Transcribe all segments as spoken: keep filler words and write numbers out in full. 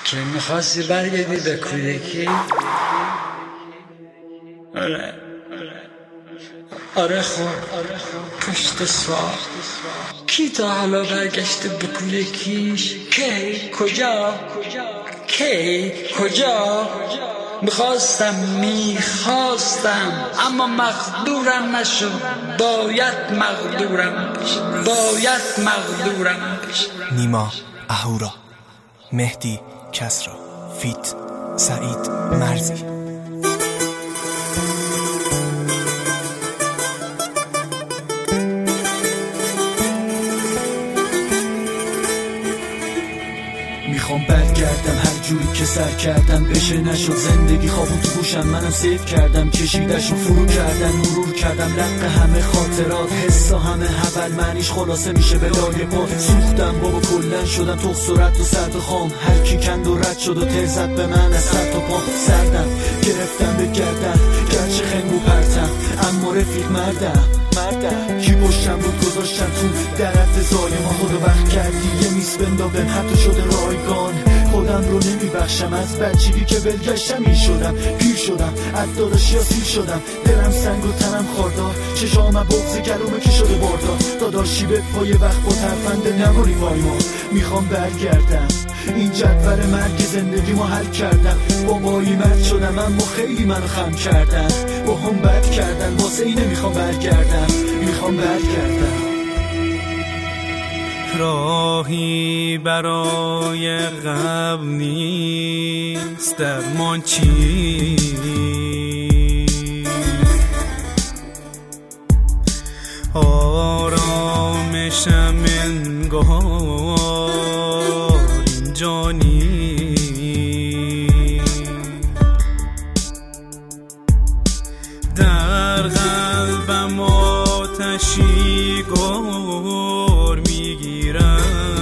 که میخواستی برگردی به کودکی. آره آره خب پشت سوال کی تا حالا برگشته به کودکیش؟ کی؟ کجا؟ کی؟ کجا؟ میخواستم میخواستم اما مقدورم نشد. باید مقدورم بشه، باید مقدورم بشه. نیما اهورا، مهدی کسرا، فیت سعید مرزی. میخوام برگردم هر جوری که سر کردم بشه نشد. زندگی خوابون تو گوشم، منم سیف کردم کشیدشو فرو کردن مرور کردم لق همه خاطرات حسا همه حول معنیش خلاصه میشه به لایه پا. سوختم بابا کلن شدم تو صورت و سرد و خام. هر کی کند و رد شد و ترزد به من از سر تا پام. سردم گرفتم به گردن گرچه خنگو پرتم اما رفیق مردم مردم کی پشتم بود گذاشتم تو درد ظالما. خدا وقت کردی یه میس بندابم حتی شده رایگان. خودم رو نمیبخشم از بچگی که بلگشتم این شدم پیر شدم عداداشی ها سیر شدم. دلم سنگ و تنم خاردار چشام بغض گلومه که شده باردار. داداشی به پای وقت با ترفنده نماری وای ما. میخوام برگردم این جدول مرگ زندگی ما حل کردم. بابایی مرد شدم اما خیلی منو خم کردن. با هم بد کردن واسه اینه میخوام برگردم میخوام برگردم. راهی برای غم نیست درمان چیست؟ آرامشم انگار اینجا نیست. در قلبم آتشی گور میگیرم.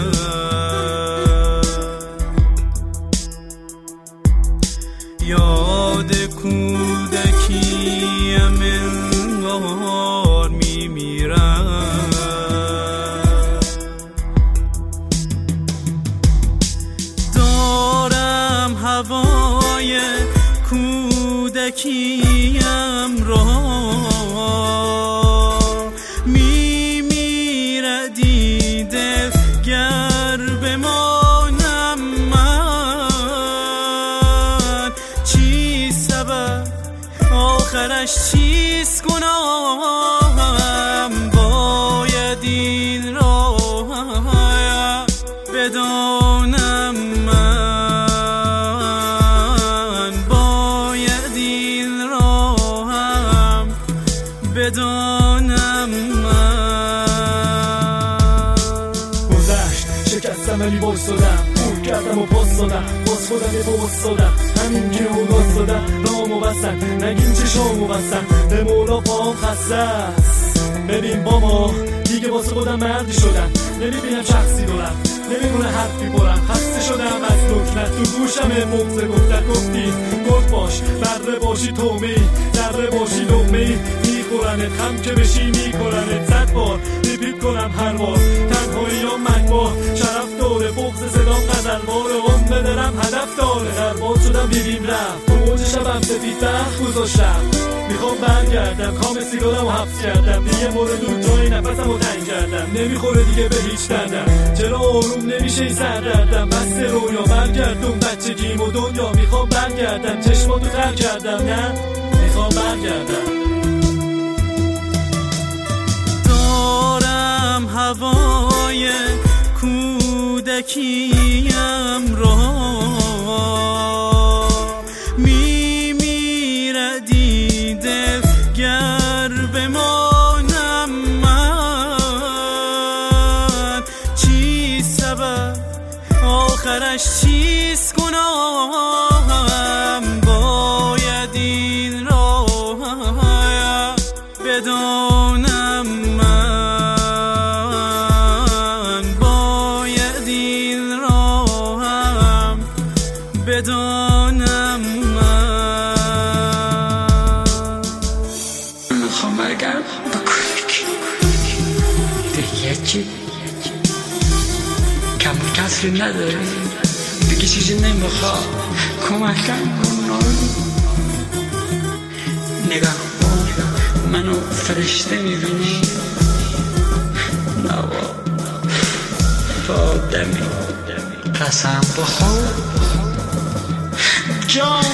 یاد کودکیم انگار میمیرم. دارم هوای کودکیم را میمیرد این دل گر بمانم من. چی سبب آخرش چیست گناهم؟ باید این راه بدانم من. باید این راهم بدانم من. گذشت شکستم ولی باز دادم پور کردم و پاس دادم باز خودم یه باز دادم همین که اون گاز دادم رامو بستن نگین چشامو بستن به مولا پاهم خسته است. ببین بابا دیگه واسه خودم مردی شدم نمیبینم شخصی دارم نمیمونه حرفی برم. خسته شدم از دکنت تو گوشم مغزه گفتت گفتی گفت باش بره باشی تومی ذره باشی لقمه‌ای میخورنت خم که بشی میکننت. صد بار ریپیت کنم هر بار تنهایی یا مکبار شرف داره بغض صدام غزل باره هم بدرم هدف داره. در باد شدم بیبیم رفت تو موج شبم سفید بخت گذاشتم. میخوام برگردم کام سیگارم و حبس کردم دیگه مورد اون جای نفسم و تنگ کردم. نمیخوره دیگه به هیچ دردم چرا آروم نمیشه این سردردم. بس رویا برگردم بچگیم و دنیا. میخوام برگردم چشماتو تر کردم نه میخوام برگردم. دارم هوای کودکیم را میمیرد این دل گر بمانم من. چی سبب آخرش چیست گناهم؟ باید این راه بدانم من. باید این راهم بدانم من. میخوام برگردم به کودکی. دیگه چی؟ کم کسری نداری؟ مگه چیزی نمیخواد کمکم کن نگاه کن منو فرشته میبینی نوا با دمی قسم بخور جان